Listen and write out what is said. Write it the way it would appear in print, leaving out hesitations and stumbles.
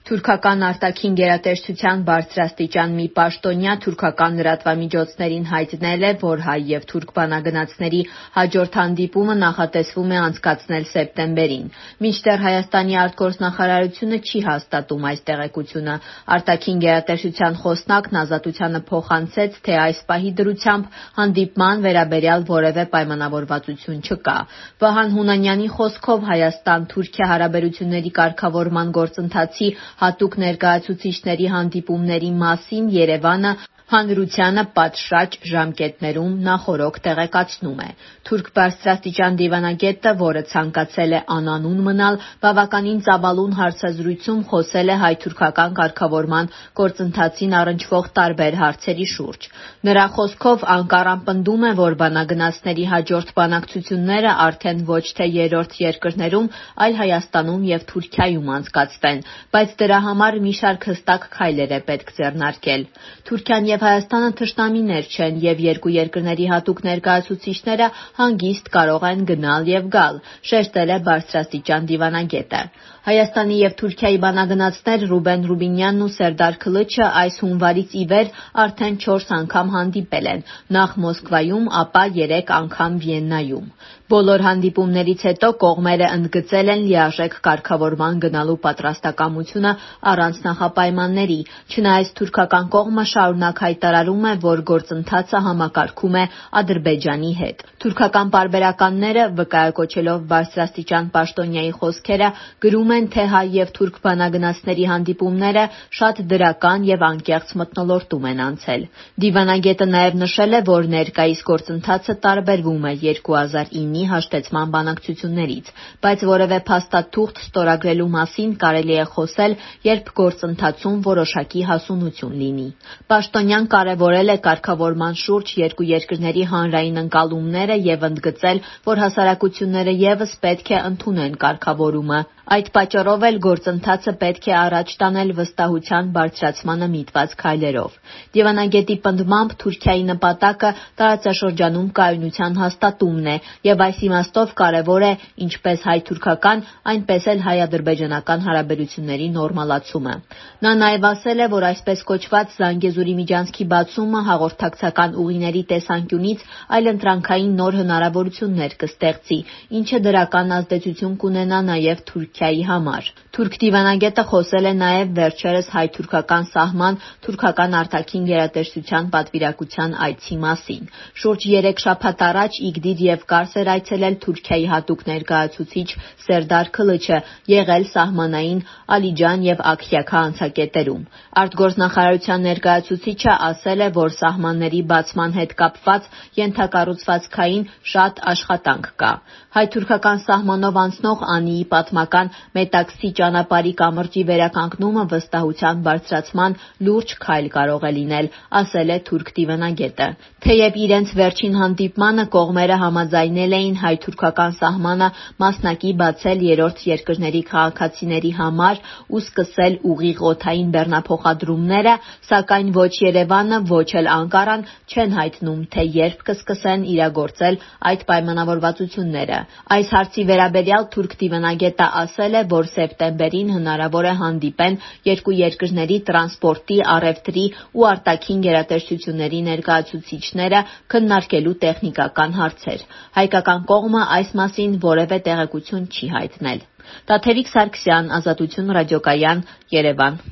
Թուրքական արտաքին գերատեսչության բարձրաստիճան մի պաշտոնյա թուրքական լրատվամիջոցներին հայտնել է, որ հայ և թուրք բանագնացների հաջորդ հանդիպումը նախատեսվում է անցկացնել սեպտեմբերին։ Մինչդեռ Հայաստանի արտգործնախարարությունը չի հաստատում այս տեղեկությունը։ Արտաքին գերատեսչության խոսնակն Ազատությանը փոխանցեց, թե այս պահի դրությամբ հանդիպման վերաբերյալ որևէ պայմանավորվածություն չկա։ Վահան Հունանյանի խոսքով Հայաստան-Թուրքիա հարաբերությունների կարգավորման գործընթացի հատուկ ներկայացուցիչների հանդիպումների մասին Երևանը հանրությանը պատշաճ ժամկետներում նախօրոք տեղեկացնում է։ Թուրք բարձրաստիճան դիվանագետը, որը ցանկացել է անանուն մնալ, բավականին ծավալուն հարցազրույցում խոսել է հայ-թուրքական կարգավորման գործընթացին առնչվող տարբեր հարցերի շուրջ։ Նրա խոսքով Անկարան պնդում է, որ բանագնացների հաջորդ բանակցությունները արդեն ոչ թե երրորդ երկրներում, այլ Հայաստանում և Թուրքիայում անցկացվեն, բայց դրա համար մի շարք հստակ քայլեր է պետք ձեռնարկել։ Թուրքիան և Հայաստանը թշնամիներ չեն, և երկու երկրների հատուկ ներկայացուցիչները հանգիստ կարող են գնալ և գալ, շեշտել է բարձրաստիճան դիվանագետը։ Հայաստանի և Թուրքիայի բանագնացներ Ռուբեն Ռուբինյանն ու Սերդար Քլիչը այս հունվարից ի վեր արդեն 4 անգամ հանդիպել են, նախ Մոսկվայում, ապա 3 անգամ Վիեննայում։ Բոլոր հանդիպումներից հետո կողմերը ընդգծել են լիարժեք կարգավորման գնալու պատրաստակամությունը առանց նախապայմանների, չնայած թուրքական կողմը շարունակ հայտարարում է, որ գործընթացը համակարգում է Ադրբեջանի հետ։ Թուրքական պարբերականները, վկայակոչելով բարձրաստիճան պաշտոնյայի խոսքերը, գրում են, թե հայ և թուրք բանագնացների հանդիպումները շատ դրական և անկեղծ մթնոլորտում են անցել։ Դիվանագետը նաև նշել է, որ ներկայիս գործընթացը տարբերվում է 2009-ի հաշտեցման բանակցություններից, բայց որևէ փաստաթուղթ ստորագրելու մասին կարելի է խոսել, երբ գործընթացում որոշակի հասունություն լինի։ Պաշտոնյան կարևորել է կարգավորման շուրջ երկու երկրների հանրային ընկալումները և ընդգծել, որ հասարակությունները ևս պետք է ընդունեն կարգավորումը։ Այդ պատճառով էլ գործընթացը պետք է առաջ տանել վստահության բարձրացմանը միտված քայլերով։ Դիվանագետի պնդմամբ Թուրքիայի նպատակը տարածաշրջանում կայունության հաստատումն է և այս իմաստով կարևոր է ինչպես հայ-թուրքական, այնպես էլ հայ-ադրբեջանական հարաբերությունների նորմալացումը։ Նա նաև ասել է, որ այսպես կոչված Զանգեզուրի միջանցքի բացումը հաղորդակցական ուղիների տեսանկյունից այլընտրանքային նոր հնարավորություններ կստեղծի, ինչը դրական ազդեցություն կունենա նաև Թուրքիայի համար։ Թուրք դիվանագետը խոսել է նաև վերջերս հայ-թուրքական սահման թուրքական արտաքին գերատեսչության պատվիրակության այցի մասին։ Շուրջ 3 շաբաթ առաջ Իգդիր և Կարս էր այցելել Թուրքիայի հատուկ ներկայացուցիչ Սերդար Քլիչը, եղել սահմանային Ալիջան և Աքյաքա անցակետերում։ Արտգործնախարարության ներկայացուցիչը ասել է, որ սահմանների բացման հետ կապված ենթակառուցվածքային շատ աշխատանք կա։ Հայ-թուրքական սահմանով անցնող Անիի պատմական Մետաքսի ճանապարհի կամրջի վերականգնումը վստահության բարձրացման լուրջ քայլ կարող է լինել, ասել է թուրք դիվանագետը։ Թեև իրենց վերջին հանդիպմանը կողմերը համաձայնել էին հայ-թուրքական սահմանը մասնակի բացել երրորդ երկրների քաղաքացիների համար ու սկսել ուղիղ օդային բեռնափոխադրումները, սակայն ոչ Երևանը, ոչ էլ Անկարան չեն հայտնում, թե երբ կսկսեն իրագործել այդ պայմանավորվածությունները։ Այս հարցի վերաբերյալ թուրք դիվանագետը ասել է, որ սեպտեմբերին հնարավոր է հանդիպեն երկու երկրների տրանսպորտի, առևտրի ու արտաքին գերատեսչությունների ներկայացուցիչները քննարկելու տեխնիկական հարցեր։ Հայկական կողմը այս մասին որևէ տեղեկություն չի հայտնել։ Տաթևիկ Սարգսյան, Ազատություն ռադիոկայան, Երևան։